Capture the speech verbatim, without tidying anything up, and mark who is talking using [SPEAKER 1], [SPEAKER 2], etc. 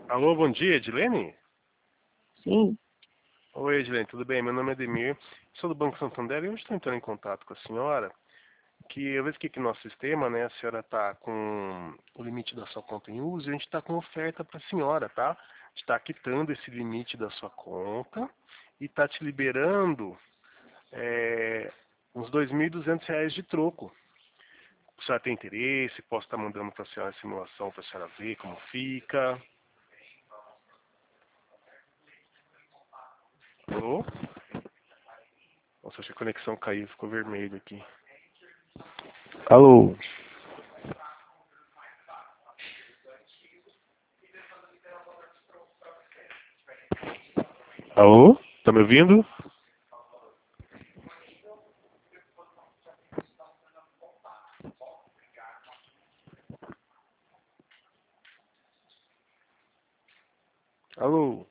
[SPEAKER 1] Alô, bom dia, Edilene?
[SPEAKER 2] Sim.
[SPEAKER 1] Oi, Edilene, tudo bem? Meu nome é Ademir, sou do Banco Santander e eu estou entrando em contato com a senhora, que eu vejo que aqui no nosso sistema, né, a senhora está com o limite da sua conta em uso e a gente está com oferta para a senhora, tá? A gente está quitando esse limite da sua conta e está te liberando é, uns dois mil e duzentos reais de troco. A senhora tem interesse? Posso estar mandando para a senhora a simulação para a senhora ver como fica? Alô? Nossa, acho que a conexão caiu, ficou vermelho aqui.
[SPEAKER 2] Alô?
[SPEAKER 1] Alô? Tá me ouvindo? Alô?